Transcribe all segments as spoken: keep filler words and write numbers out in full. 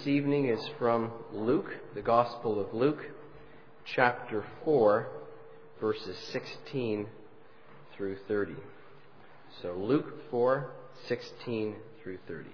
this evening is from Luke, the Gospel of Luke, chapter four, verses sixteen through thirty. So Luke four, sixteen through thirty.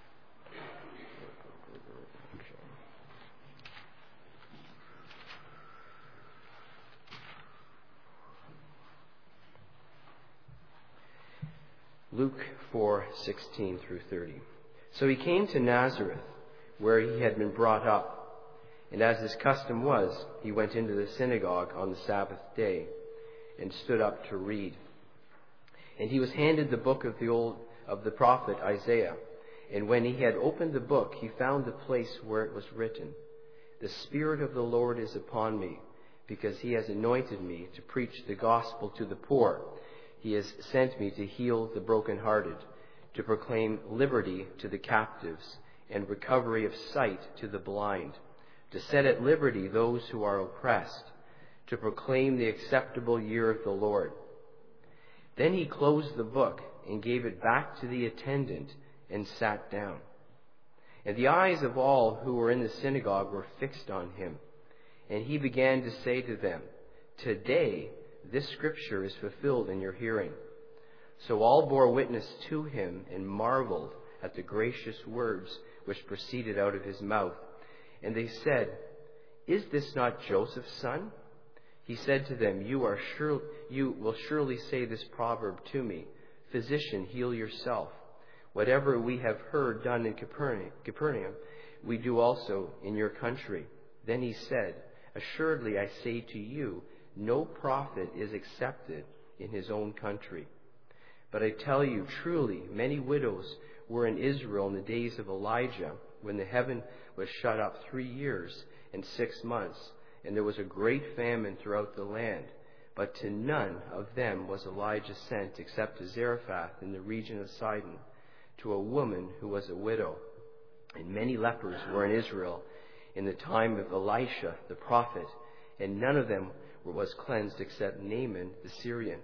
Luke four, sixteen through thirty. So he came to Nazareth, where he had been brought up. And as his custom was, he went into the synagogue on the Sabbath day and stood up to read. And he was handed the book of the old of the prophet Isaiah. And when he had opened the book, he found the place where it was written, "The Spirit of the Lord is upon me, because he has anointed me to preach the gospel to the poor. He has sent me to heal the brokenhearted, to proclaim liberty to the captives and recovery of sight to the blind, to set at liberty those who are oppressed, to proclaim the acceptable year of the Lord." Then he closed the book and gave it back to the attendant and sat down. And the eyes of all who were in the synagogue were fixed on him. And he began to say to them, "Today this scripture is fulfilled in your hearing." So all bore witness to him and marveled at the gracious words which proceeded out of his mouth. And they said, "Is this not Joseph's son?" He said to them, you are sure, you will surely say this proverb to me, 'Physician, heal yourself. Whatever we have heard done in Capernaum, we do also in your country." Then he said, "Assuredly I say to you, no prophet is accepted in his own country. But I tell you, truly, many widows were in Israel in the days of Elijah, when the heaven was shut up three years and six months, and there was a great famine throughout the land. But to none of them was Elijah sent, except to Zarephath in the region of Sidon, to a woman who was a widow. And many lepers were in Israel in the time of Elisha the prophet, and none of them was cleansed except Naaman the Syrian."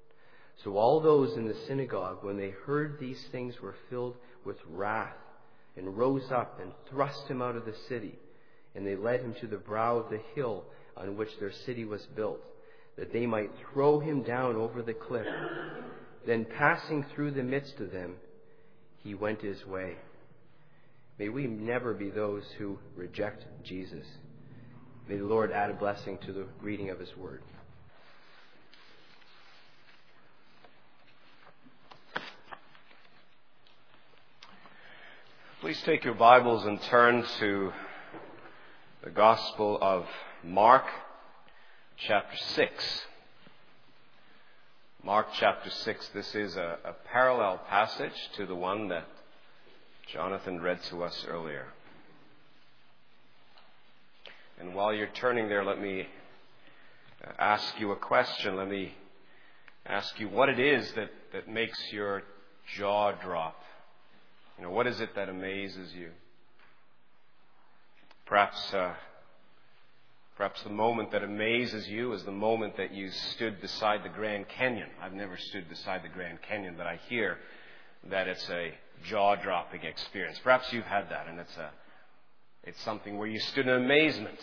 So all those in the synagogue, when they heard these things, were filled with wrath and rose up and thrust him out of the city. And they led him to the brow of the hill on which their city was built, that they might throw him down over the cliff. Then passing through the midst of them, he went his way. May we never be those who reject Jesus. May the Lord add a blessing to the reading of his word. Please take your Bibles and turn to the Gospel of Mark, chapter six. Mark chapter six, this is a, a parallel passage to the one that Jonathan read to us earlier. And while you're turning there, let me ask you a question. Let me ask you what it is that, that makes your jaw drop. You know, what is it that amazes you? Perhaps, uh, perhaps the moment that amazes you is the moment that you stood beside the Grand Canyon. I've never stood beside the Grand Canyon, but I hear that it's a jaw-dropping experience. Perhaps you've had that, and it's a, it's something where you stood in amazement.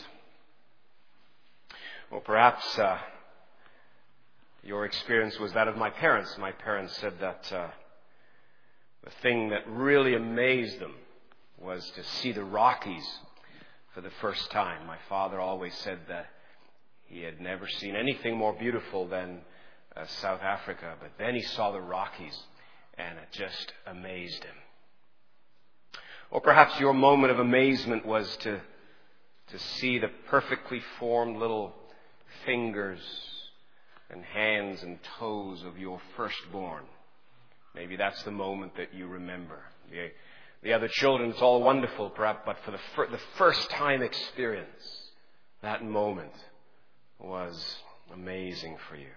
Or perhaps uh, your experience was that of my parents. My parents said that Uh, The thing that really amazed them was to see the Rockies for the first time. My father always said that he had never seen anything more beautiful than uh, South Africa, but then he saw the Rockies and it just amazed him. Or perhaps your moment of amazement was to, to see the perfectly formed little fingers and hands and toes of your firstborn. Maybe that's the moment that you remember. The, the other children, it's all wonderful, perhaps, but for the, fir- the first time experience, that moment was amazing for you.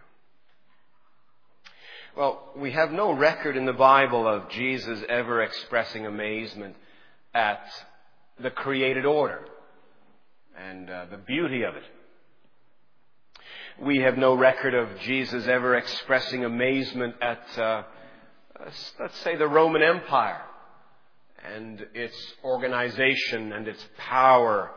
Well, we have no record in the Bible of Jesus ever expressing amazement at the created order and uh, the beauty of it. We have no record of Jesus ever expressing amazement at Uh, let's say the Roman Empire and its organization and its power.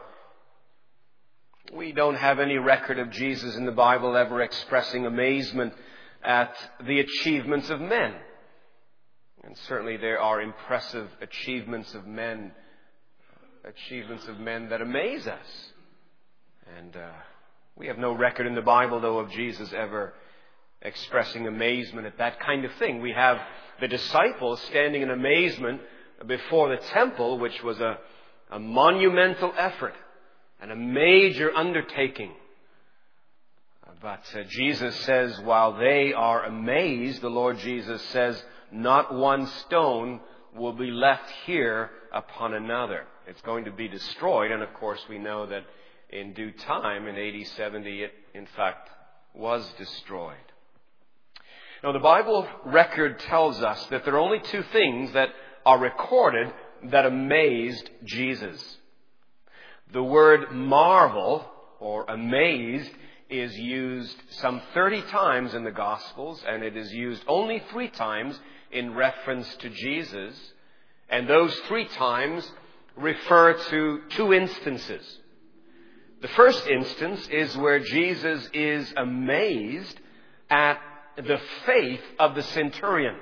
We don't have any record of Jesus in the Bible ever expressing amazement at the achievements of men. And certainly there are impressive achievements of men, achievements of men that amaze us. And uh, we have no record in the Bible, though, of Jesus ever expressing amazement at that kind of thing. We have the disciples standing in amazement before the temple, which was a, a monumental effort and a major undertaking. But uh, Jesus says, while they are amazed, the Lord Jesus says, not one stone will be left here upon another. It's going to be destroyed. And of course, we know that in due time, in A D seventy, it in fact was destroyed. Now, the Bible record tells us that there are only two things that are recorded that amazed Jesus. The word marvel or amazed is used some thirty times in the Gospels, and it is used only three times in reference to Jesus. And those three times refer to two instances. The first instance is where Jesus is amazed at the faith of the centurion.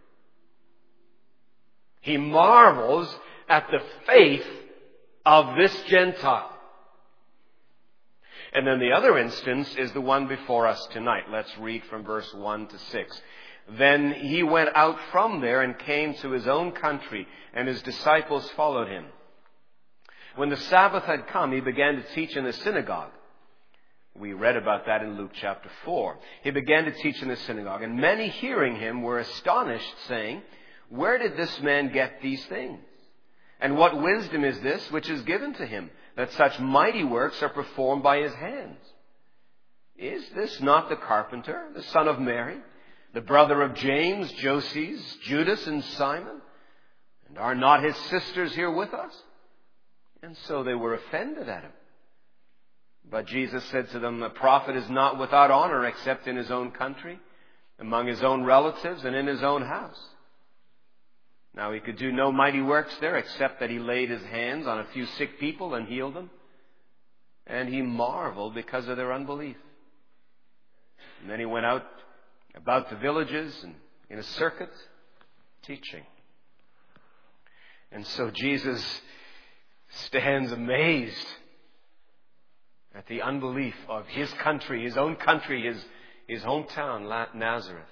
He marvels at the faith of this Gentile. And then the other instance is the one before us tonight. Let's read from verse one to six. Then he went out from there and came to his own country, and his disciples followed him. When the Sabbath had come, he began to teach in the synagogue. We read about that in Luke chapter four. He began to teach in the synagogue, and many hearing him were astonished, saying, "Where did this man get these things? And what wisdom is this which is given to him, that such mighty works are performed by his hands? Is this not the carpenter, the son of Mary, the brother of James, Joses, Judas, and Simon? And are not his sisters here with us?" And so they were offended at him. But Jesus said to them, "A prophet is not without honor except in his own country, among his own relatives, and in his own house." Now he could do no mighty works there except that he laid his hands on a few sick people and healed them. And he marveled because of their unbelief. And then he went out about the villages and in a circuit teaching. And so Jesus stands amazed at the unbelief of his country, his own country, his, his hometown, Nazareth.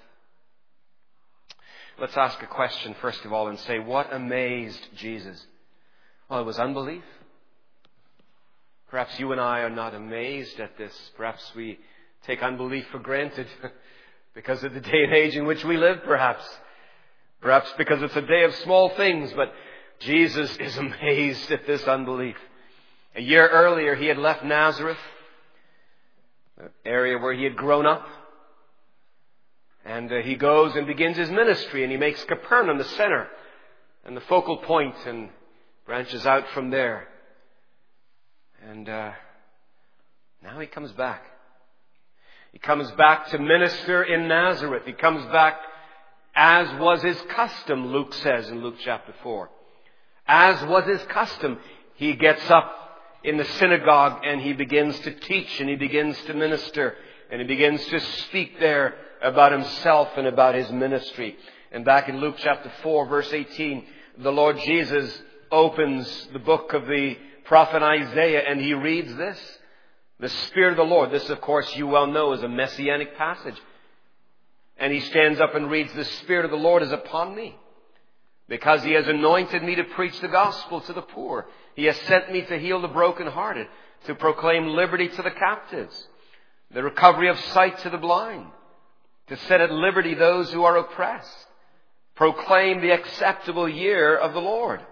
Let's ask a question first of all and say, what amazed Jesus? Well, it was unbelief. Perhaps you and I are not amazed at this. Perhaps we take unbelief for granted because of the day and age in which we live, perhaps. Perhaps because it's a day of small things, but Jesus is amazed at this unbelief. A year earlier, he had left Nazareth, the area where he had grown up. And uh, he goes and begins his ministry, and he makes Capernaum the center and the focal point, and branches out from there. And uh, now he comes back. He comes back to minister in Nazareth. He comes back as was his custom, Luke says in Luke chapter four. As was his custom, he gets up in the synagogue and he begins to teach and he begins to minister and he begins to speak there about himself and about his ministry. And back in Luke chapter four, verse eighteen, the Lord Jesus opens the book of the prophet Isaiah and he reads this. The Spirit of the Lord. This, of course, you well know is a messianic passage. And he stands up and reads, "The Spirit of the Lord is upon me, because he has anointed me to preach the gospel to the poor. He has sent me to heal the brokenhearted, to proclaim liberty to the captives, the recovery of sight to the blind, to set at liberty those who are oppressed, proclaim the acceptable year of the Lord."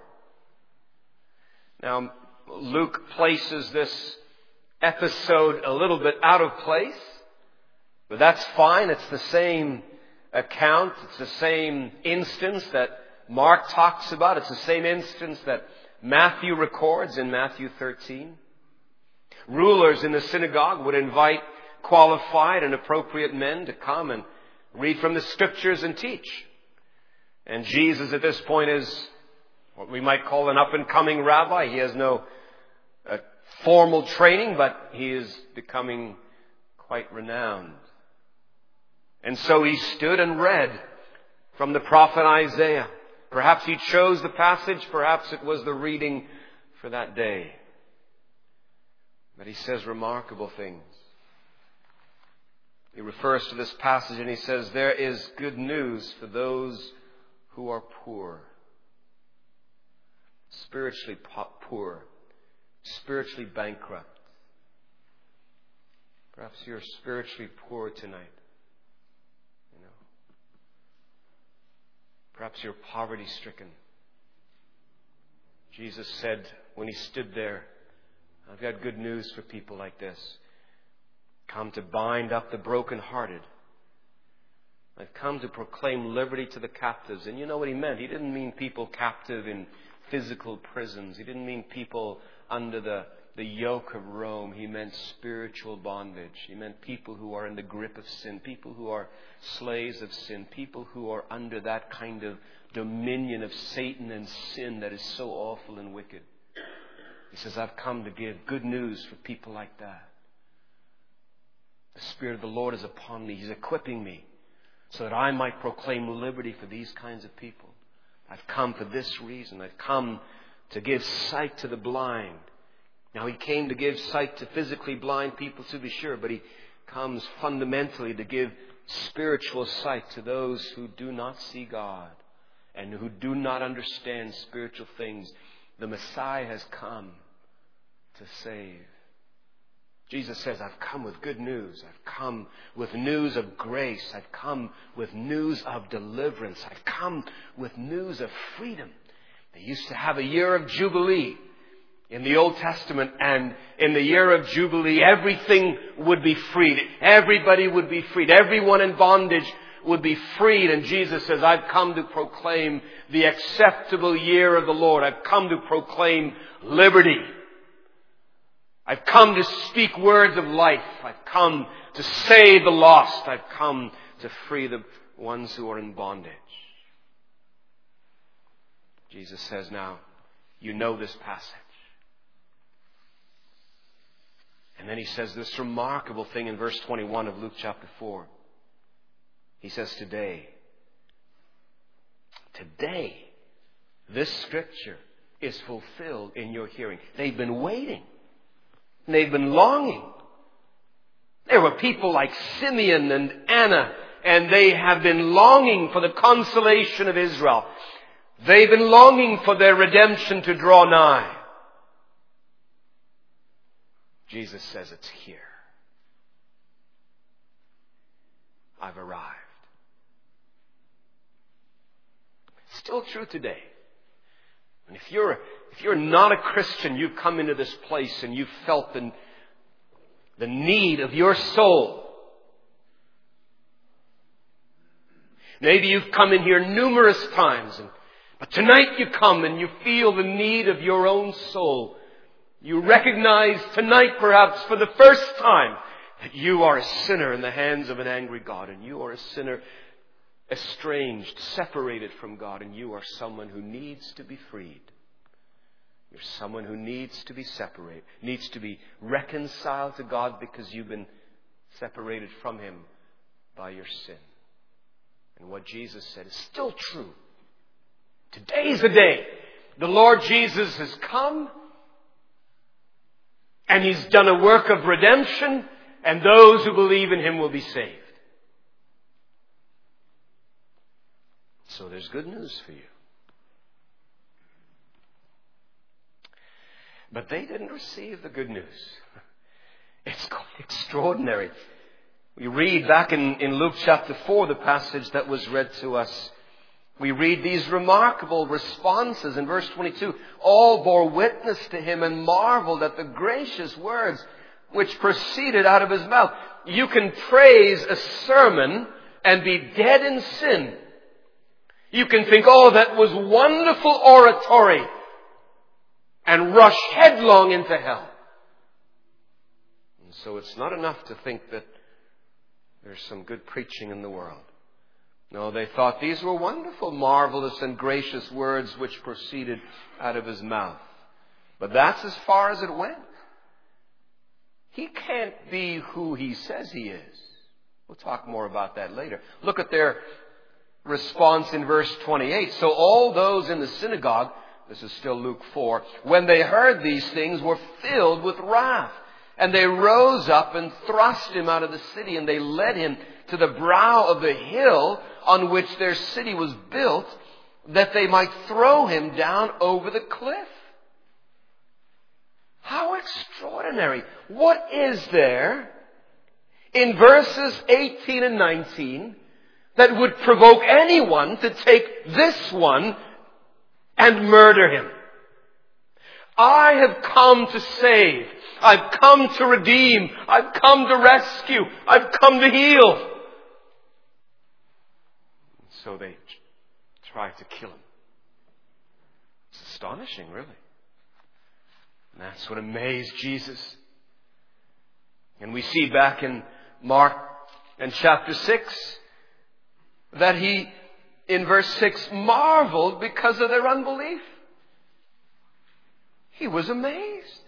Now, Luke places this episode a little bit out of place, but that's fine. It's the same account. It's the same instance that Mark talks about. It's the same instance that Matthew records in Matthew thirteen. Rulers in the synagogue would invite qualified and appropriate men to come and read from the scriptures and teach. And Jesus at this point is, what we might call an up-and-coming rabbi. He has no uh, formal training, but he is becoming quite renowned. And so he stood and read from the prophet Isaiah. Perhaps he chose the passage, perhaps it was the reading for that day. But he says remarkable things. He refers to this passage and he says, there is good news for those who are poor. Spiritually poor. Spiritually bankrupt. Perhaps you're spiritually poor tonight. You know. Perhaps you're poverty stricken. Jesus said when he stood there, I've got good news for people like this. Come to bind up the brokenhearted. I've come to proclaim liberty to the captives. And you know what he meant? He didn't mean people captive in physical prisons. He didn't mean people under the, the yoke of Rome. He meant spiritual bondage. He meant people who are in the grip of sin. People who are slaves of sin. People who are under that kind of dominion of Satan and sin that is so awful and wicked. He says, I've come to give good news for people like that. The Spirit of the Lord is upon me. He's equipping me so that I might proclaim liberty for these kinds of people. I've come for this reason. I've come to give sight to the blind. Now, he came to give sight to physically blind people, to be sure, but he comes fundamentally to give spiritual sight to those who do not see God and who do not understand spiritual things. The Messiah has come to save. Jesus says, I've come with good news. I've come with news of grace. I've come with news of deliverance. I've come with news of freedom. They used to have a year of Jubilee in the Old Testament, and in the year of Jubilee, everything would be freed. Everybody would be freed. Everyone in bondage would be freed. And Jesus says, I've come to proclaim the acceptable year of the Lord. I've come to proclaim liberty. I've come to speak words of life. I've come to save the lost. I've come to free the ones who are in bondage. Jesus says, now, you know this passage. And then he says this remarkable thing in verse twenty-one of Luke chapter four. He says, today, today, this scripture is fulfilled in your hearing. They've been waiting. They've been longing. There were people like Simeon and Anna, and they have been longing for the consolation of Israel. They've been longing for their redemption to draw nigh. Jesus says it's here. I've arrived. It's still true today. And if you're, if you're not a Christian, you've come into this place and you've felt the, the need of your soul. Maybe you've come in here numerous times, and, but tonight you come and you feel the need of your own soul. You recognize tonight, perhaps for the first time, that you are a sinner in the hands of an angry God, and you are a sinner estranged, separated from God, and you are someone who needs to be freed. You're someone who needs to be separated, needs to be reconciled to God because you've been separated from Him by your sin. And what Jesus said is still true. Today is the day. The Lord Jesus has come, and He's done a work of redemption, and those who believe in Him will be saved. So there's good news for you. But they didn't receive the good news. It's quite extraordinary. We read back in, in Luke chapter four, the passage that was read to us. We read these remarkable responses in verse twenty-two. All bore witness to him and marveled at the gracious words which proceeded out of his mouth. You can praise a sermon and be dead in sin. You can think, oh, that was wonderful oratory, and rush headlong into hell. And so it's not enough to think that there's some good preaching in the world. No, they thought these were wonderful, marvelous, and gracious words which proceeded out of his mouth. But that's as far as it went. He can't be who he says he is. We'll talk more about that later. Look at their response in verse twenty-eight. So all those in the synagogue, this is still Luke four, when they heard these things were filled with wrath. And they rose up and thrust him out of the city, and they led him to the brow of the hill on which their city was built, that they might throw him down over the cliff. How extraordinary. What is there in verses eighteen and nineteen that would provoke anyone to take this one and murder him? I have come to save. I've come to redeem. I've come to rescue. I've come to heal. So they tried to kill him. It's astonishing, really. And that's what amazed Jesus. And we see back in Mark and chapter six that he, in verse six, marveled because of their unbelief. He was amazed.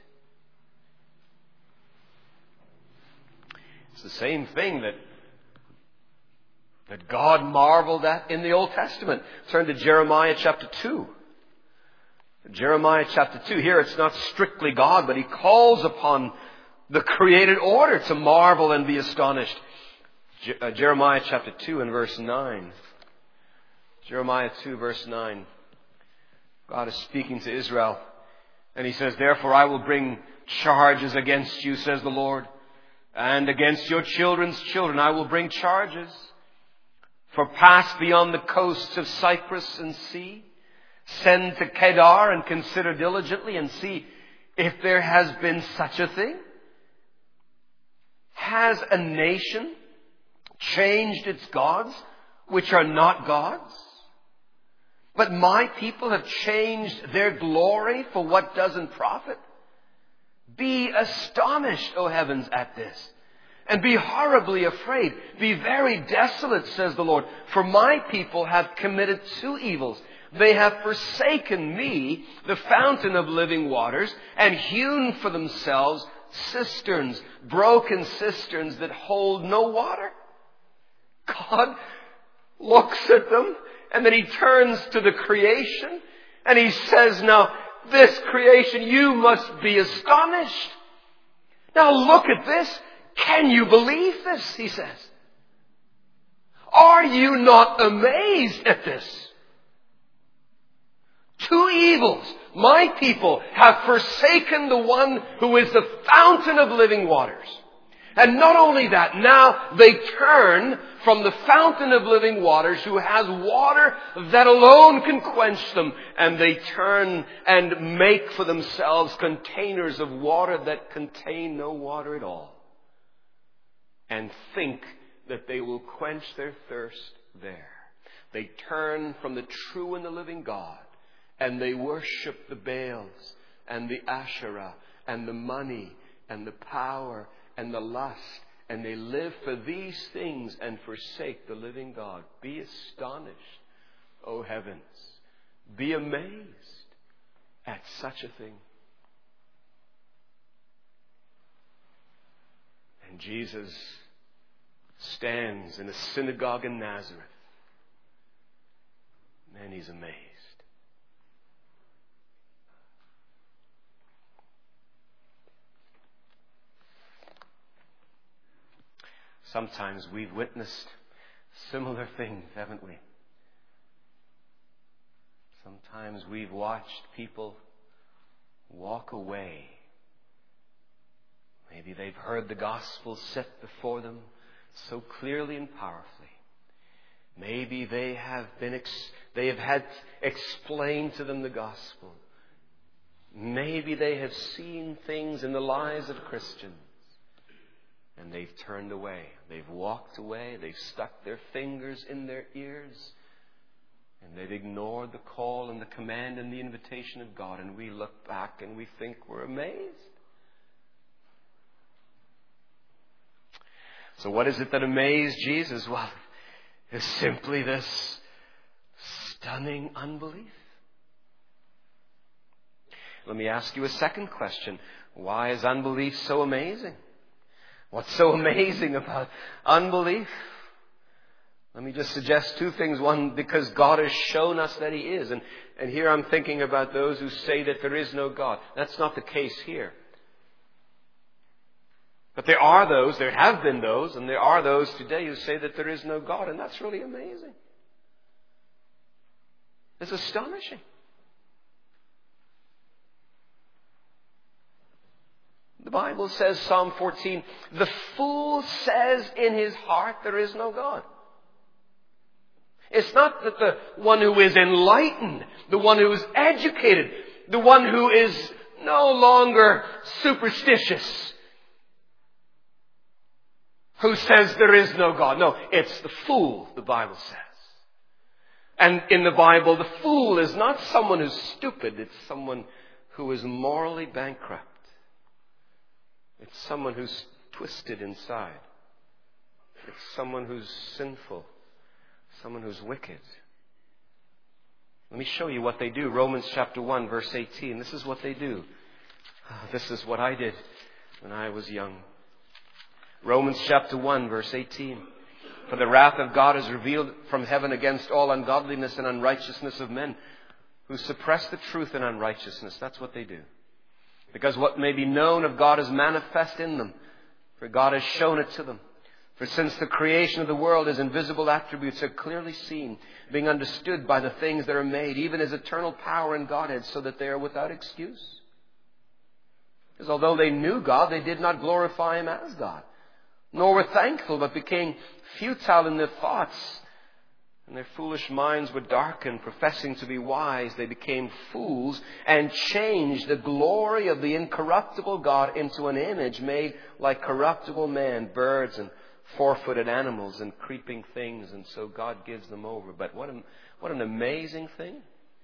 It's the same thing that, that God marveled at in the Old Testament. Turn to Jeremiah chapter two. Jeremiah chapter two. Here it's not strictly God, but he calls upon the created order to marvel and be astonished. Je- uh, Jeremiah chapter two and verse nine. Jeremiah two verse nine. God is speaking to Israel. And he says, therefore I will bring charges against you, says the Lord. And against your children's children I will bring charges. For pass beyond the coasts of Cyprus and see. Send to Kedar and consider diligently and see if there has been such a thing. Has a nation changed its gods, which are not gods? But my people have changed their glory for what doesn't profit. Be astonished, O heavens, at this, and be horribly afraid. Be very desolate, says the Lord, for my people have committed two evils. They have forsaken me, the fountain of living waters, and hewn for themselves cisterns, broken cisterns that hold no water. God looks at them, and then he turns to the creation, and he says, now, this creation, you must be astonished. Now look at this. Can you believe this? He says. Are you not amazed at this? Two evils. My people have forsaken the one who is the fountain of living waters. And not only that, now they turn from the fountain of living waters, who has water that alone can quench them, and they turn and make for themselves containers of water that contain no water at all, and think that they will quench their thirst there. They turn from the true and the living God, and they worship the Baals and the Asherah and the money and the power and the lust, and they live for these things and forsake the living God. Be astonished, O heavens. Be amazed at such a thing. And Jesus stands in a synagogue in Nazareth, and he's amazed. Sometimes we've witnessed similar things, haven't we? Sometimes we've watched people walk away. Maybe they've heard the gospel set before them so clearly and powerfully. Maybe they have been ex- they have had explained to them the gospel. Maybe they have seen things in the lives of Christians, and they've turned away. They've walked away. They've stuck their fingers in their ears. And they've ignored the call and the command and the invitation of God. And we look back and we think we're amazed. So what is it that amazed Jesus? Well, is simply this stunning unbelief. Let me ask you a second question. Why is unbelief so amazing? What's so amazing about unbelief? Let me just suggest two things. One, because God has shown us that He is. And, and here I'm thinking about those who say that there is no God. That's not the case here. But there are those, there have been those, and there are those today who say that there is no God. And that's really amazing. It's astonishing. The Bible says, Psalm fourteen, the fool says in his heart there is no God. It's not that the one who is enlightened, the one who is educated, the one who is no longer superstitious, who says there is no God. No, it's the fool, the Bible says. And in the Bible, the fool is not someone who's stupid. It's someone who is morally bankrupt. It's someone who's twisted inside. It's someone who's sinful. Someone who's wicked. Let me show you what they do. Romans chapter one, verse eighteen. This is what they do. This is what I did when I was young. Romans chapter one, verse eighteen. For the wrath of God is revealed from heaven against all ungodliness and unrighteousness of men who suppress the truth in unrighteousness. That's what they do. Because what may be known of God is manifest in them, for God has shown it to them. For since the creation of the world, His invisible attributes are clearly seen, being understood by the things that are made, even His eternal power and Godhead, so that they are without excuse. Because although they knew God, they did not glorify Him as God, nor were thankful, but became futile in their thoughts. And their foolish minds were darkened. Professing to be wise, they became fools and changed the glory of the incorruptible God into an image made like corruptible man, birds and four-footed animals and creeping things. And so God gives them over. But what, a, what an amazing thing.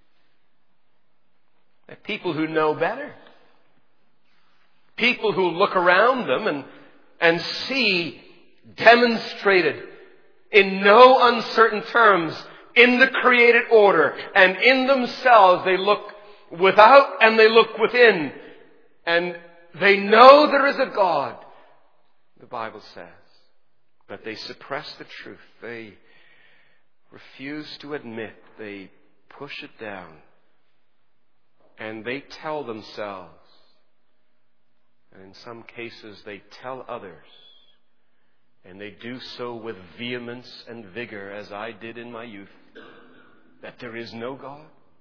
They're people who know better. People who look around them and, and see demonstrated in no uncertain terms, in the created order, and in themselves they look without and they look within, and they know there is a God, the Bible says, but they suppress the truth. They refuse to admit. They push it down, and they tell themselves, and in some cases they tell others, and they do so with vehemence and vigor, as I did in my youth, that there is no God.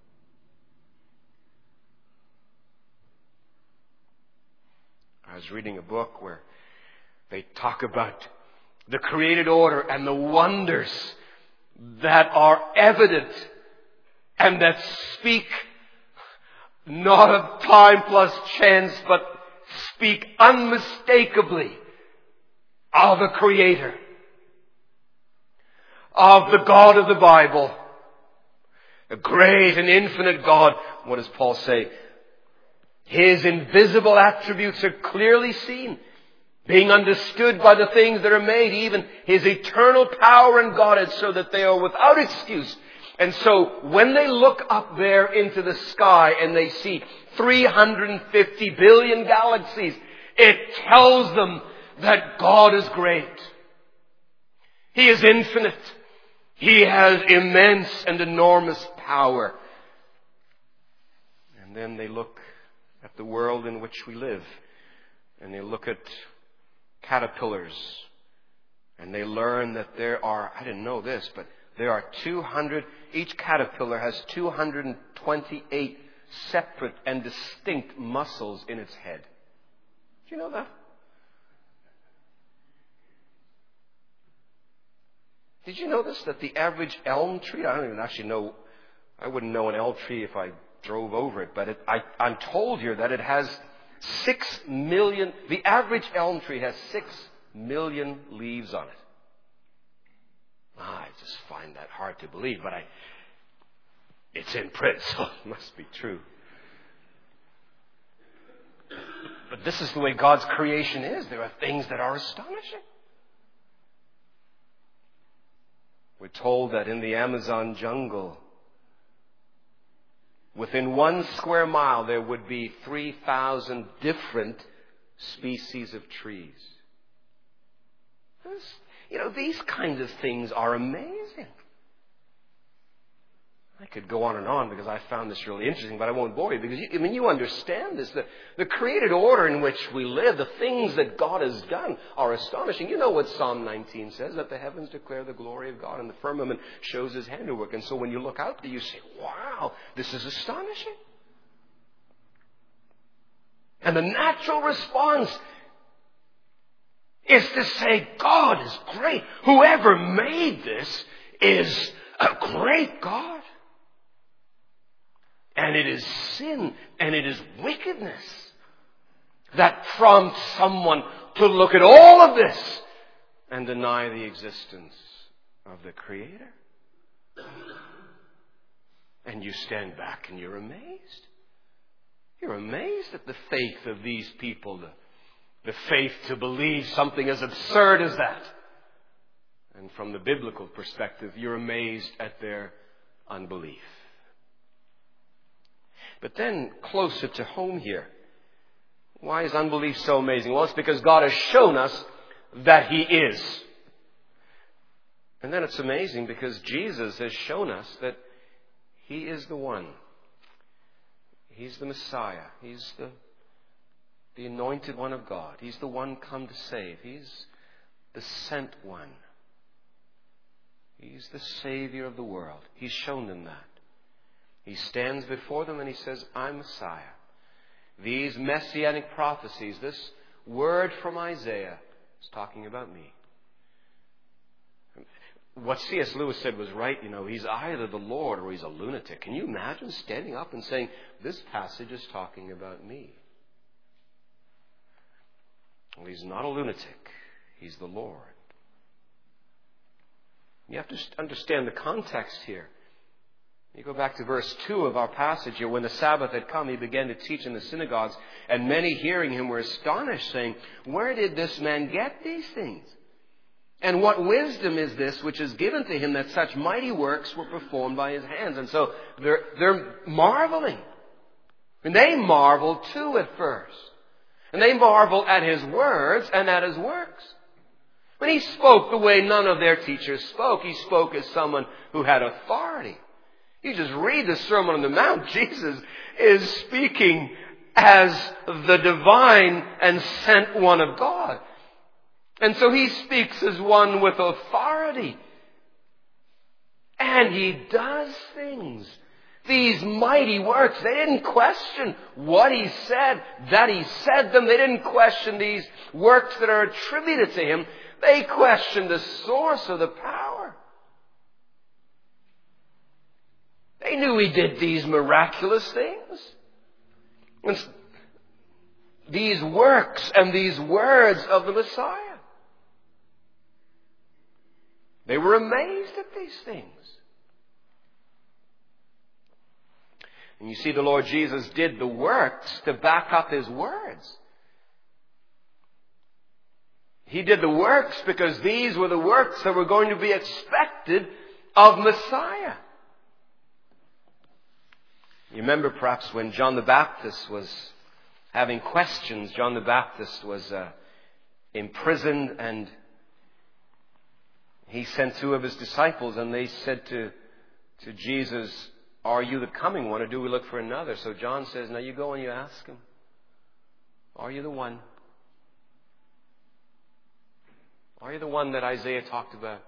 I was reading a book where they talk about the created order and the wonders that are evident and that speak not of time plus chance, but speak unmistakably of a Creator, of the God of the Bible, a great and infinite God. What does Paul say? His invisible attributes are clearly seen, being understood by the things that are made, even His eternal power and Godhead, so that they are without excuse. And so when they look up there into the sky and they see three hundred fifty billion galaxies, it tells them that God is great. He is infinite. He has immense and enormous power. And then they look at the world in which we live, and they look at caterpillars, and they learn that there are, I didn't know this, but there are two hundred, each caterpillar has two hundred twenty-eight separate and distinct muscles in its head. Do you know that? Did you notice that the average elm tree, I don't even actually know, I wouldn't know an elm tree if I drove over it, but it, I, I'm told here that it has six million, the average elm tree has six million leaves on it. I just find that hard to believe, but I, it's in print, so it must be true. But this is the way God's creation is. There are things that are astonishing. We're told that in the Amazon jungle, within one square mile, there would be three thousand different species of trees. This, you know, these kinds of things are amazing. I could go on and on because I found this really interesting, but I won't bore you because, you, I mean, you understand this. The, the created order in which we live, the things that God has done are astonishing. You know what Psalm nineteen says, that the heavens declare the glory of God and the firmament shows His handiwork. And so when you look out there, you say, wow, this is astonishing. And the natural response is to say, God is great. Whoever made this is a great God. And it is sin and it is wickedness that prompts someone to look at all of this and deny the existence of the Creator. And you stand back and you're amazed. You're amazed at the faith of these people, the, the faith to believe something as absurd as that. And from the biblical perspective, you're amazed at their unbelief. But then, closer to home here, why is unbelief so amazing? Well, it's because God has shown us that He is. And then it's amazing because Jesus has shown us that He is the one. He's the Messiah. He's the, the anointed one of God. He's the one come to save. He's the sent one. He's the Savior of the world. He's shown them that. He stands before them and He says, I'm Messiah. These messianic prophecies, this word from Isaiah is talking about me. What C S Lewis said was right. You know, He's either the Lord or He's a lunatic. Can you imagine standing up and saying, this passage is talking about me? Well, He's not a lunatic. He's the Lord. You have to understand the context here. You go back to verse two of our passage here. When the Sabbath had come, He began to teach in the synagogues, and many hearing Him were astonished, saying, where did this man get these things? And what wisdom is this which is given to Him that such mighty works were performed by His hands? And so they're, they're marveling. And they marvel too at first. And they marvel at His words and at His works. When He spoke the way none of their teachers spoke, He spoke as someone who had authority. You just read the Sermon on the Mount. Jesus is speaking as the divine and sent one of God. And so He speaks as one with authority. And He does things. These mighty works, they didn't question what He said, that He said them. They didn't question these works that are attributed to Him. They questioned the source of the power. They knew He did these miraculous things. And these works and these words of the Messiah. They were amazed at these things. And you see, the Lord Jesus did the works to back up His words. He did the works because these were the works that were going to be expected of Messiah. You remember perhaps when John the Baptist was having questions. John the Baptist was uh, imprisoned, and he sent two of his disciples, and they said to, to Jesus, are you the coming one, or do we look for another? So John says, now you go and you ask him, are you the one? Are you the one that Isaiah talked about?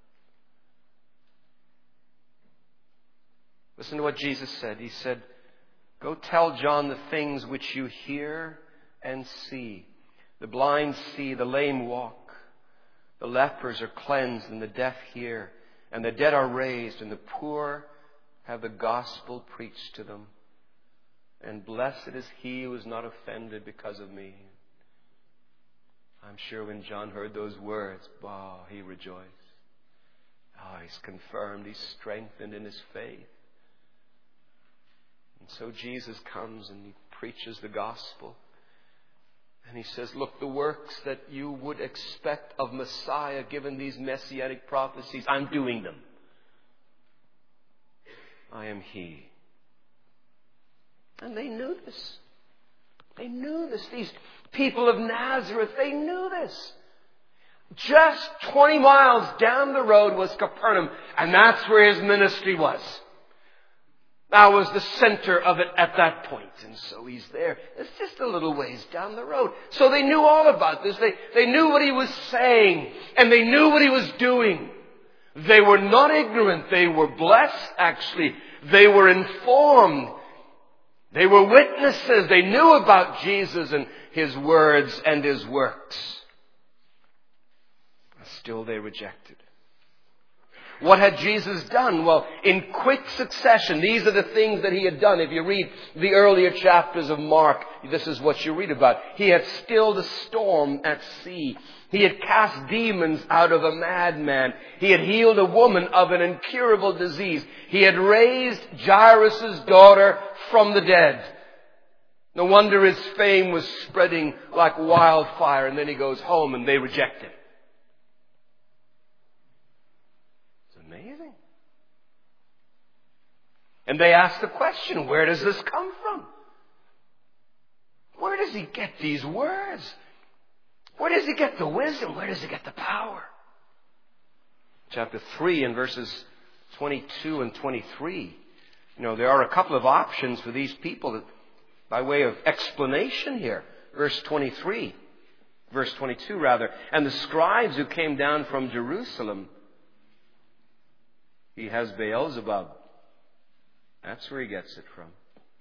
Listen to what Jesus said. He said, go tell John the things which you hear and see. The blind see, the lame walk. The lepers are cleansed and the deaf hear. And the dead are raised and the poor have the gospel preached to them. And blessed is he who is not offended because of me. I'm sure when John heard those words, wow, he rejoiced. Oh, he's confirmed, he's strengthened in his faith. And so Jesus comes and He preaches the gospel. And He says, look, the works that you would expect of Messiah, given these messianic prophecies, I'm doing them. I am He. And they knew this. They knew this. These people of Nazareth, they knew this. Just twenty miles down the road was Capernaum, and that's where his ministry was. That was the center of it at that point. And so he's there. It's just a little ways down the road. So they knew all about this. They, they knew what he was saying, and they knew what he was doing. They were not ignorant. They were blessed, actually. They were informed. They were witnesses. They knew about Jesus and his words and his works. Still they rejected. What had Jesus done? Well, in quick succession, these are the things that he had done. If you read the earlier chapters of Mark, this is what you read about. He had stilled a storm at sea. He had cast demons out of a madman. He had healed a woman of an incurable disease. He had raised Jairus' daughter from the dead. No wonder his fame was spreading like wildfire. And then he goes home and they reject him. Amazing. And they ask the question, where does this come from? Where does he get these words? Where does he get the wisdom? Where does he get the power? Chapter three and verses twenty-two and twenty-three. You know, there are a couple of options for these people that, by way of explanation here. Verse twenty-three. Verse twenty-two rather. And the scribes who came down from Jerusalem, he has Beelzebub. That's where he gets it from.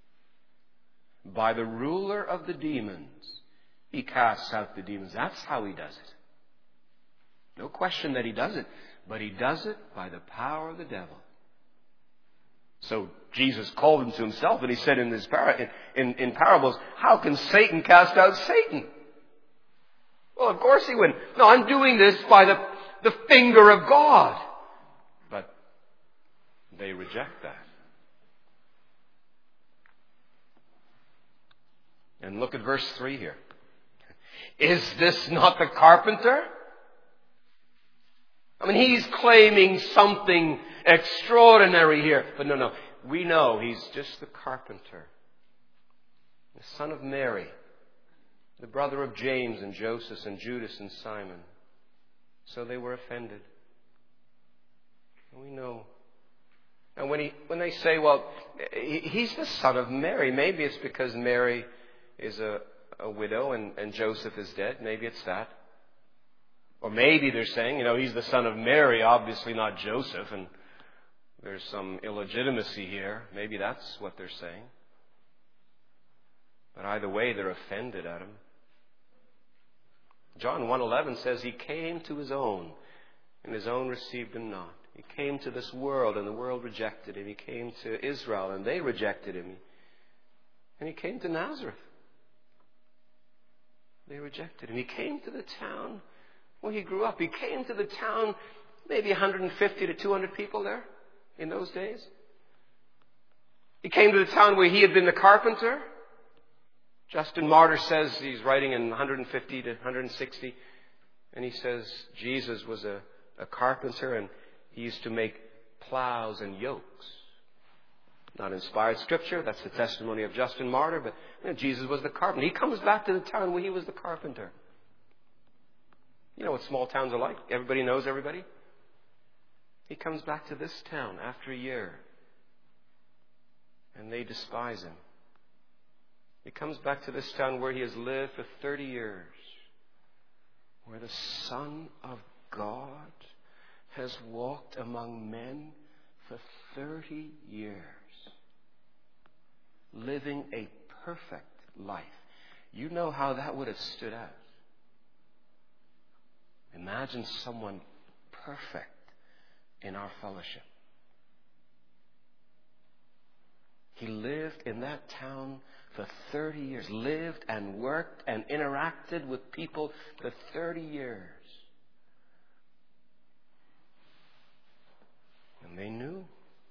By the ruler of the demons, he casts out the demons. That's how he does it. No question that he does it. But he does it by the power of the devil. So Jesus called him to himself and he said in, this par- in, in parables, how can Satan cast out Satan? Well, of course he wouldn't. No, I'm doing this by the, the finger of God. They reject that. And look at verse three here. Is this not the carpenter? I mean, he's claiming something extraordinary here. But no, no. We know he's just the carpenter. The son of Mary. The brother of James and Joseph and Judas and Simon. So they were offended. And we know. And when he, when they say, well, he's the son of Mary, maybe it's because Mary is a, a widow and, and Joseph is dead. Maybe it's that. Or maybe they're saying, you know, he's the son of Mary, obviously not Joseph, and there's some illegitimacy here. Maybe that's what they're saying. But either way, they're offended at him. John one eleven says he came to his own, and his own received him not. He came to this world, and the world rejected him. He came to Israel, and they rejected him. And he came to Nazareth. They rejected him. He came to the town where he grew up. He came to the town, maybe one hundred fifty to two hundred people there in those days. He came to the town where he had been the carpenter. Justin Martyr says, he's writing in one hundred fifty to one hundred sixty, and he says Jesus was a, a carpenter, and he used to make plows and yokes. Not inspired scripture. That's the testimony of Justin Martyr. But you know, Jesus was the carpenter. He comes back to the town where he was the carpenter. You know what small towns are like. Everybody knows everybody. He comes back to this town after a year. And they despise him. He comes back to this town where he has lived for thirty years. Where the Son of God has walked among men for thirty years, living a perfect life. You know how that would have stood out. Imagine someone perfect in our fellowship. He lived in that town for thirty years, lived and worked and interacted with people for thirty years. And they knew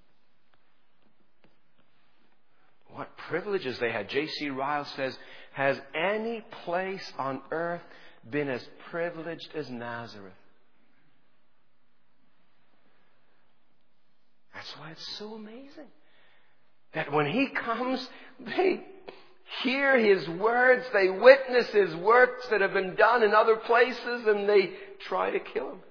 what privileges they had. J C Ryle says, has any place on earth been as privileged as Nazareth? That's why it's so amazing. that when He comes, they hear His words, they witness His works that have been done in other places, and they try to kill Him.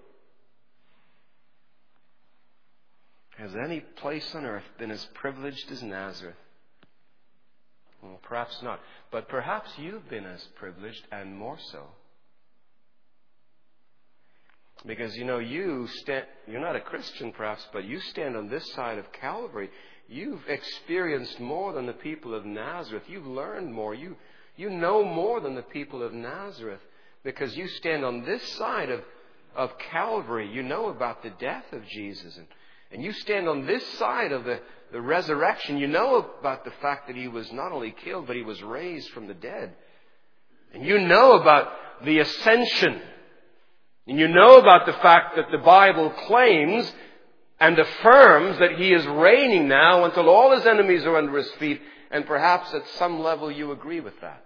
Has any place on earth been as privileged as Nazareth? Well, perhaps not. But perhaps you've been as privileged, and more so. Because, you know, you stand, you're not a Christian perhaps, but you stand on this side of Calvary. You've experienced more than the people of Nazareth. You've learned more. You, you know more than the people of Nazareth. Because you stand on this side of, of Calvary. You know about the death of Jesus. And, and you stand on this side of the, the resurrection. You know about the fact that He was not only killed, but He was raised from the dead. And you know about the ascension. And you know about the fact that the Bible claims and affirms that He is reigning now until all His enemies are under His feet. And perhaps at some level you agree with that.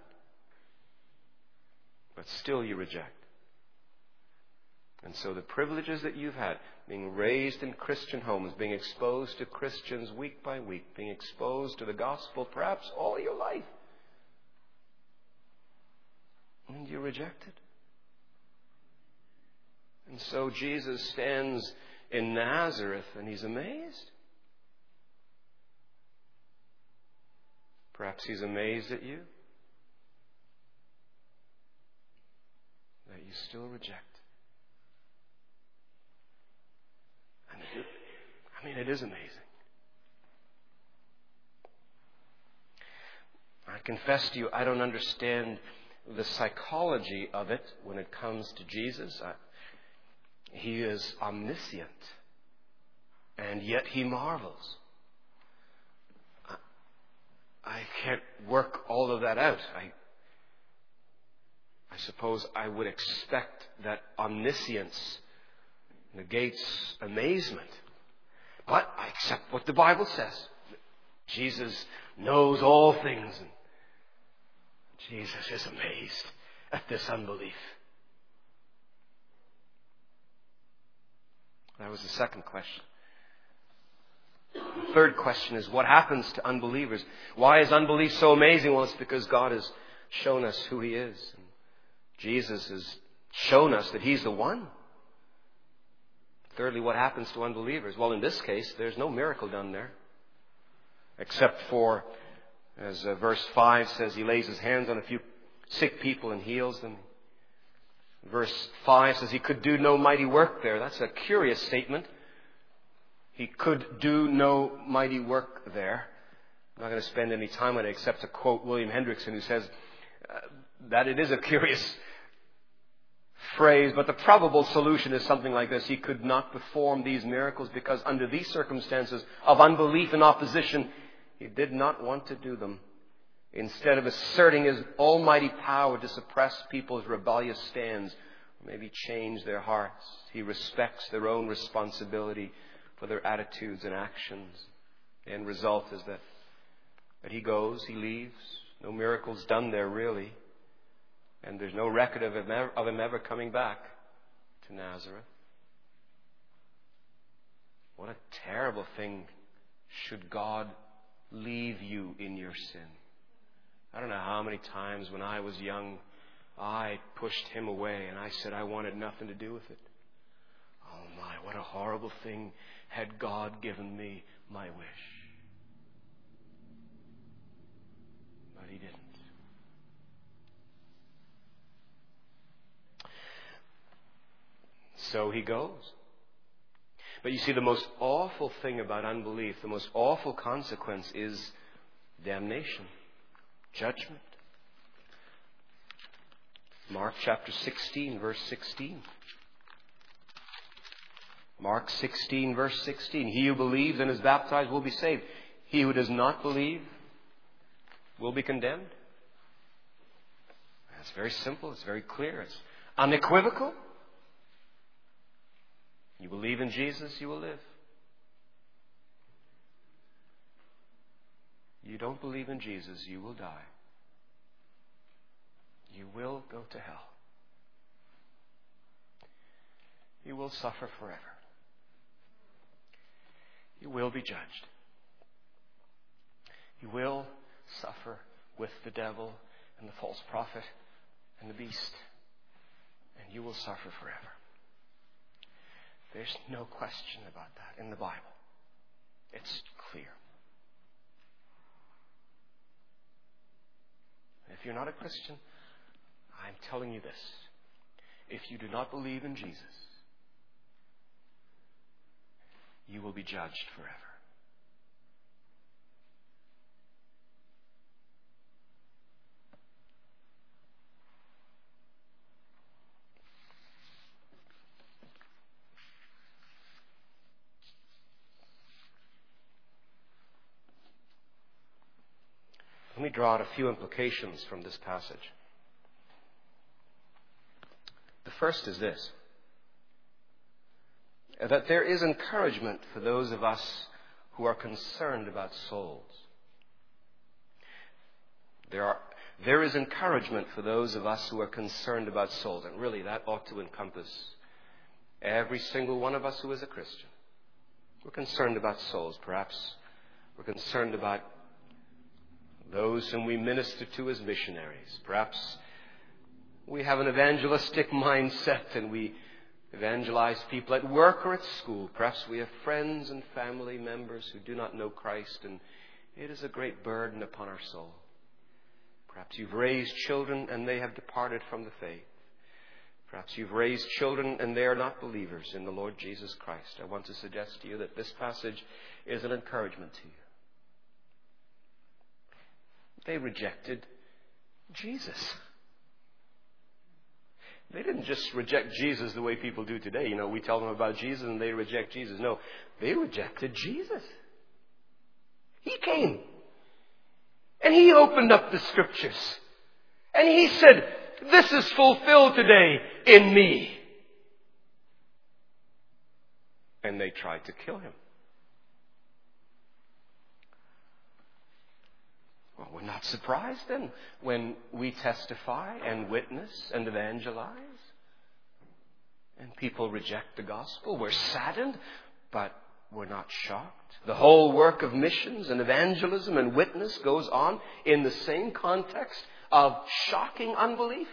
But still you reject. And so the privileges that you've had, being raised in Christian homes, being exposed to Christians week by week, being exposed to the gospel perhaps all your life, and you reject it. And so Jesus stands in Nazareth and He's amazed. Perhaps He's amazed at you. That you still reject. And it, I mean, it is amazing. I confess to you, I don't understand the psychology of it when it comes to Jesus. I, He is omniscient, and yet He marvels. I, I can't work all of that out. I, I suppose I would expect that omniscience negates amazement. But I accept what the Bible says. Jesus knows all things, and Jesus is amazed at this unbelief. That was the second question. The third question is, what happens to unbelievers? Why is unbelief so amazing? Well, it's because God has shown us who He is. And Jesus has shown us that He's the one. Thirdly, what happens to unbelievers? Well, in this case, there's no miracle done there. Except for, as uh, verse five says, He lays His hands on a few sick people and heals them. Verse five says He could do no mighty work there. That's a curious statement. He could do no mighty work there. I'm not going to spend any time on it except to quote William Hendrickson, who says uh, that it is a curious phrase, but the probable solution is something like this. He could not perform these miracles because under these circumstances of unbelief and opposition, He did not want to do them. Instead of asserting His almighty power to suppress people's rebellious stands, or maybe change their hearts, He respects their own responsibility for their attitudes and actions. The end result is that, that He goes, He leaves. No miracles done there, really. And there's no record of him ever, of him ever coming back to Nazareth. What a terrible thing should God leave you in your sin. I don't know how many times when I was young, I pushed Him away and I said I wanted nothing to do with it. Oh my, what a horrible thing had God given me my wish. But He didn't. So He goes. But you see, the most awful thing about unbelief, the most awful consequence is damnation, judgment. Mark chapter sixteen, verse sixteen. Mark sixteen, verse sixteen. He who believes and is baptized will be saved. He who does not believe will be condemned. It's very simple. It's very clear. It's unequivocal. You believe in Jesus, you will live. You don't believe in Jesus, you will die. You will go to hell. You will suffer forever. You will be judged. You will suffer with the devil and the false prophet and the beast. And you will suffer forever. There's no question about that in the Bible. It's clear. If you're not a Christian, I'm telling you this. If you do not believe in Jesus, you will be judged forever. Let me draw out a few implications from this passage. The first is this: that there is encouragement for those of us who are concerned about souls. There are, there is encouragement for those of us who are concerned about souls. And really, that ought to encompass every single one of us who is a Christian. We're concerned about souls. Perhaps we're concerned about those whom we minister to as missionaries. Perhaps we have an evangelistic mindset and we evangelize people at work or at school. Perhaps we have friends and family members who do not know Christ, and it is a great burden upon our soul. Perhaps you've raised children and they have departed from the faith. Perhaps you've raised children and they are not believers in the Lord Jesus Christ. I want to suggest to you that this passage is an encouragement to you. They rejected Jesus. They didn't just reject Jesus the way people do today. You know, we tell them about Jesus and they reject Jesus. No, they rejected Jesus. He came. And He opened up the Scriptures. And He said, this is fulfilled today in me. And they tried to kill Him. Well, we're not surprised then when we testify and witness and evangelize and people reject the gospel. We're saddened, but we're not shocked. The whole work of missions and evangelism and witness goes on in the same context of shocking unbelief.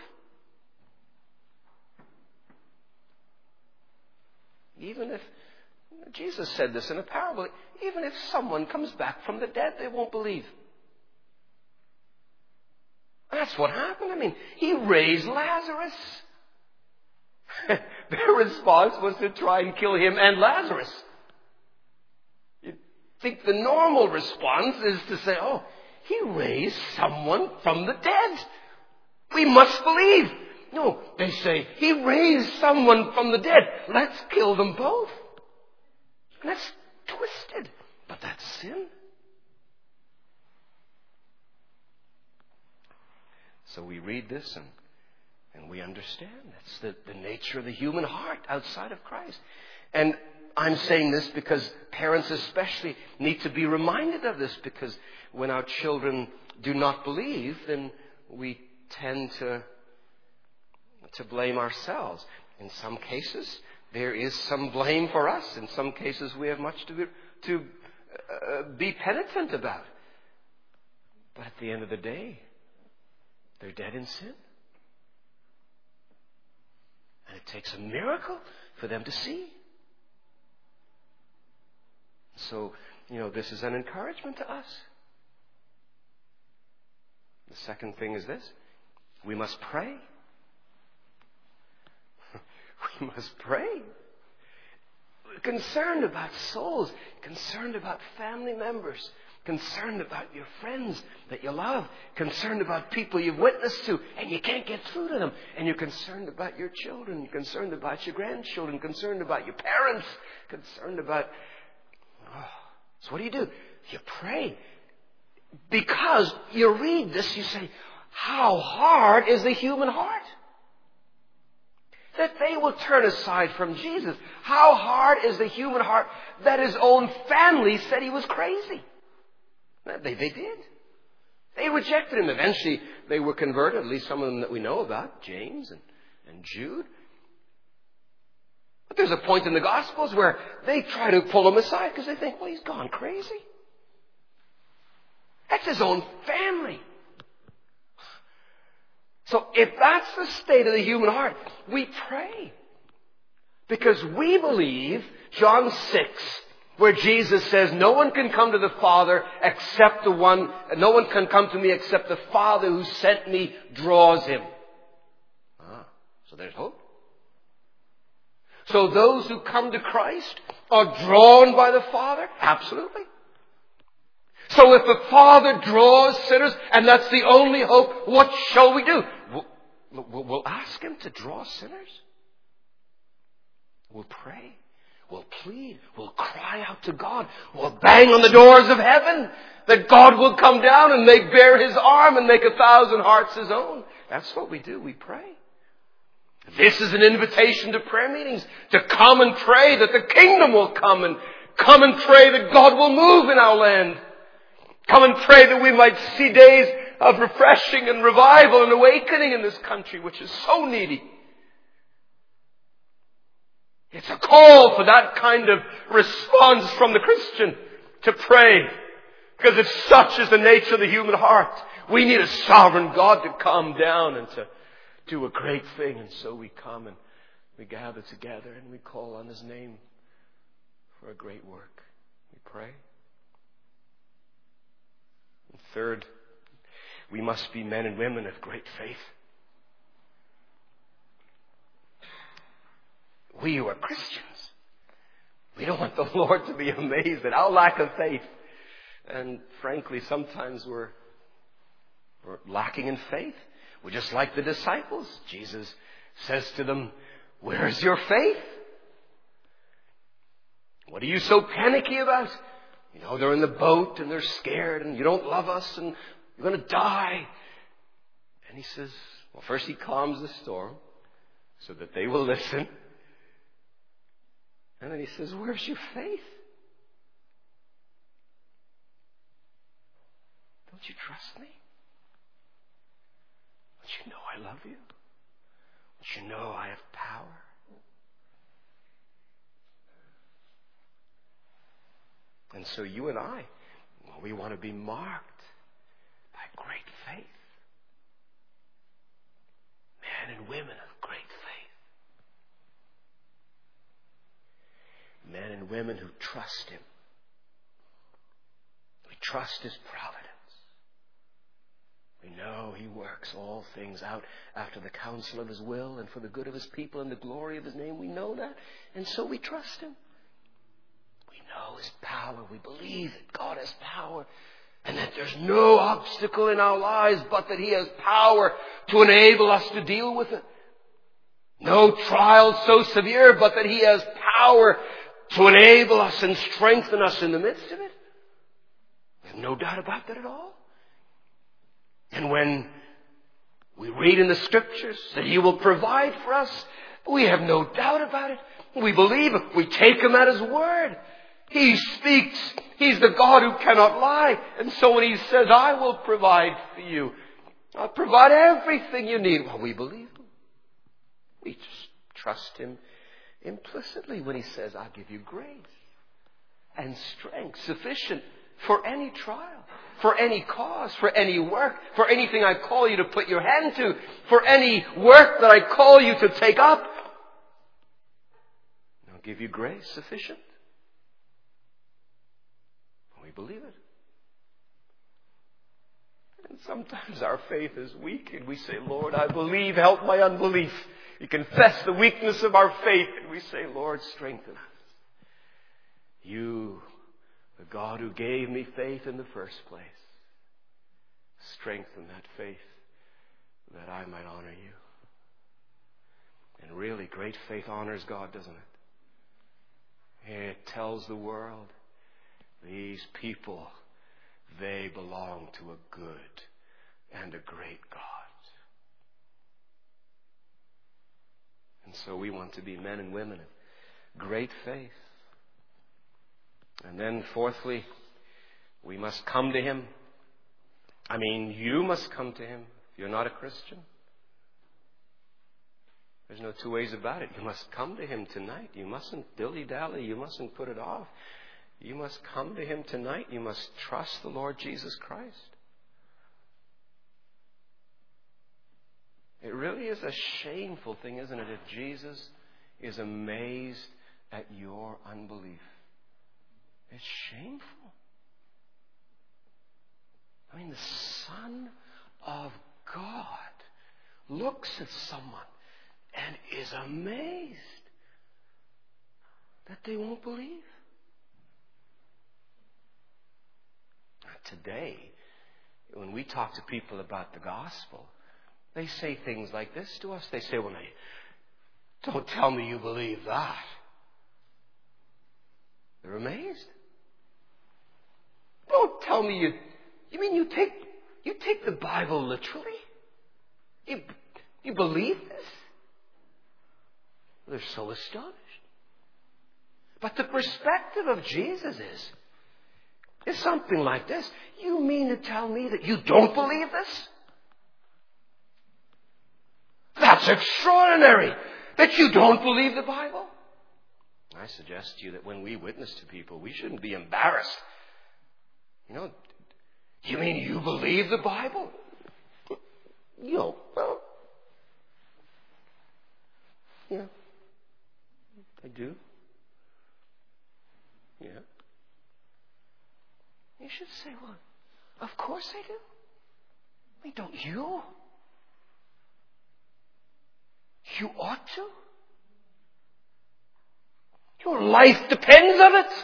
Even if, Jesus said this in a parable, even if someone comes back from the dead, they won't believe. That's what happened. I mean, He raised Lazarus. Their response was to try and kill Him and Lazarus. You'd think the normal response is to say, oh, He raised someone from the dead. We must believe. No, they say, He raised someone from the dead. Let's kill them both. And that's twisted. But that's sin. So we read this and, and we understand that's the, the nature of the human heart outside of Christ. And I'm saying this because parents especially need to be reminded of this, because when our children do not believe, then we tend to, to blame ourselves. In some cases, there is some blame for us. In some cases, we have much to be, to uh, be penitent about. But at the end of the day, they're dead in sin. And it takes a miracle for them to see. So, you know, this is an encouragement to us. The second thing is this: we must pray. We must pray. We're concerned about souls, concerned about family members, concerned about your friends that you love, concerned about people you've witnessed to and you can't get through to them. And you're concerned about your children, you're concerned about your grandchildren, concerned about your parents, concerned about... Oh. So what do you do? You pray. Because you read this, you say, how hard is the human heart? That they will turn aside from Jesus. How hard is the human heart that His own family said He was crazy? They, they did. They rejected Him. Eventually, they were converted, at least some of them that we know about, James and, and Jude. But there's a point in the Gospels where they try to pull Him aside because they think, well, He's gone crazy. That's his own family. So if that's the state of the human heart, we pray. Because we believe, John six, where Jesus says, no one can come to the Father except the one, no one can come to me except the Father who sent me draws him. Ah, so there's hope. So those who come to Christ are drawn by the Father? Absolutely. So if the Father draws sinners, and that's the only hope, what shall we do? We'll, we'll ask him to draw sinners. We'll pray. We'll plead. We'll cry out to God. We'll bang on the doors of heaven that God will come down and make bare his arm and make a thousand hearts his own. That's what we do. We pray. This is an invitation to prayer meetings, to come and pray that the kingdom will come, and come and pray that God will move in our land. Come and pray that we might see days of refreshing and revival and awakening in this country, which is so needy. It's a call for that kind of response from the Christian to pray. Because if such is the nature of the human heart, we need a sovereign God to come down and to do a great thing. And so we come and we gather together and we call on his name for a great work. We pray. And third, we must be men and women of great faith. We who are Christians, we don't want the Lord to be amazed at our lack of faith. And frankly, sometimes we're, we're lacking in faith. We're just like the disciples. Jesus says to them, where's your faith? What are you so panicky about? You know, they're in the boat and they're scared and you don't love us and you're going to die. And he says, well, first he calms the storm so that they will listen. And then he says, where's your faith? Don't you trust me? Don't you know I love you? Don't you know I have power? And so you and I, well, we want to be marked by great faith. Men and women of great faith. Men and women who trust him. We trust his providence. We know he works all things out after the counsel of his will and for the good of his people and the glory of his name. We know that. And so we trust him. We know his power. We believe that God has power and that there's no obstacle in our lives but that he has power to enable us to deal with it. No trial so severe but that he has power to enable us and strengthen us in the midst of it. There's no doubt about that at all. And when we read in the scriptures that he will provide for us, we have no doubt about it. We believe it. We take him at his word. He speaks. He's the God who cannot lie. And so when he says, I will provide for you, I'll provide everything you need, well, we believe him. We just trust him implicitly when he says, I'll give you grace and strength sufficient for any trial, for any cause, for any work, for anything I call you to put your hand to, for any work that I call you to take up. I'll give you grace sufficient. We believe it. And sometimes our faith is weak and we say, Lord, I believe, help my unbelief. We confess the weakness of our faith and we say, Lord, strengthen us. You, the God who gave me faith in the first place, strengthen that faith that I might honor you. And really, great faith honors God, doesn't it? It tells the world, these people, they belong to a good and a great God. And so we want to be men and women of great faith. And then fourthly, we must come to him. I mean, you must come to him if you're not a Christian. There's no two ways about it. You must come to him tonight. You mustn't dilly-dally. You mustn't put it off. You must come to Him tonight. You must trust the Lord Jesus Christ. It really is a shameful thing, isn't it, if Jesus is amazed at your unbelief. It's shameful. I mean, the Son of God looks at someone and is amazed that they won't believe. Today, when we talk to people about the gospel, they say things like this to us. They say, well, now, don't tell me you believe that. They're amazed. Don't tell me you... You mean you take you take the Bible literally? You, you believe this? They're so astonished. But the perspective of Jesus is, is something like this. You mean to tell me that you don't believe this? That's extraordinary, that you don't believe the Bible. I suggest to you that when we witness to people, we shouldn't be embarrassed. You know, you mean you believe the Bible? You know, well, yeah, I do. Yeah. You should say, well, of course I do. I mean, don't you? You ought to. Your life depends on it.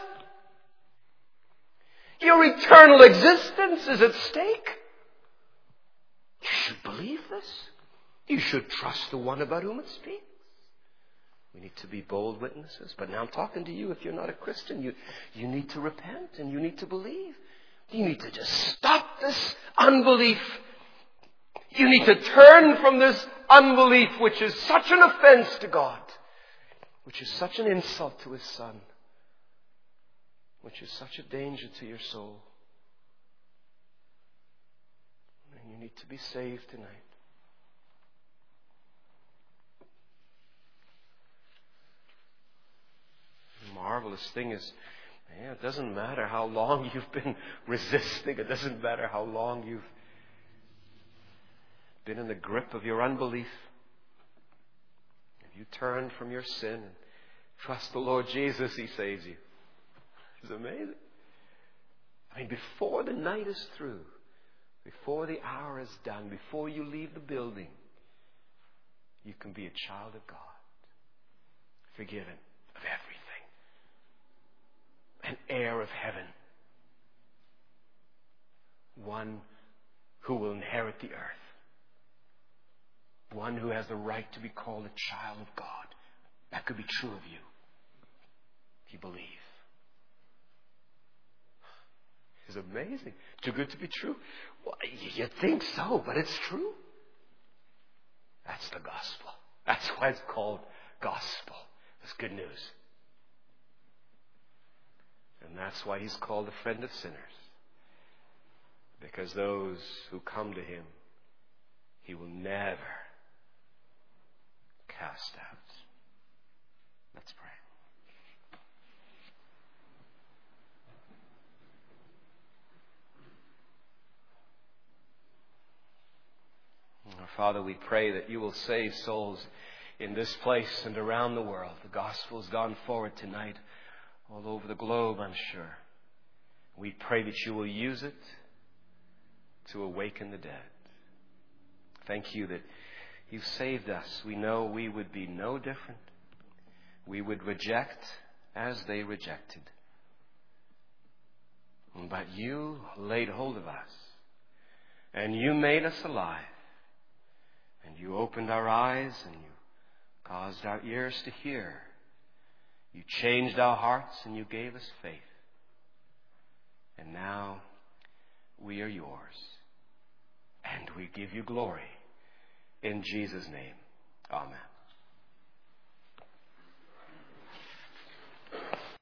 Your eternal existence is at stake. You should believe this. You should trust the one about whom it speaks. We need to be bold witnesses. But now I'm talking to you. If you're not a Christian, you, you need to repent and you need to believe. You need to just stop this unbelief. You need to turn from this unbelief, which is such an offense to God, which is such an insult to His Son, which is such a danger to your soul. And you need to be saved tonight. The marvelous thing is, yeah, it doesn't matter how long you've been resisting. It doesn't matter how long you've been in the grip of your unbelief. If you turn from your sin and trust the Lord Jesus, He saves you. It's amazing. I mean, before the night is through, before the hour is done, before you leave the building, you can be a child of God, forgiven of everything, an heir of heaven, one who will inherit the earth, one who has the right to be called a child of God. That could be true of you if you believe. It's amazing. Too good to be true? Well, you think so, but it's true. That's the gospel. That's why it's called gospel. It's good news. And that's why He's called a friend of sinners. Because those who come to Him, He will never cast out. Let's pray. Our Father, we pray that You will save souls in this place and around the world. The gospel has gone forward tonight all over the globe, I'm sure. We pray that You will use it to awaken the dead. Thank You that You've saved us. We know we would be no different. We would reject as they rejected. But You laid hold of us. And You made us alive. And You opened our eyes and You caused our ears to hear. You changed our hearts and You gave us faith. And now we are Yours. And we give You glory. In Jesus' name, amen.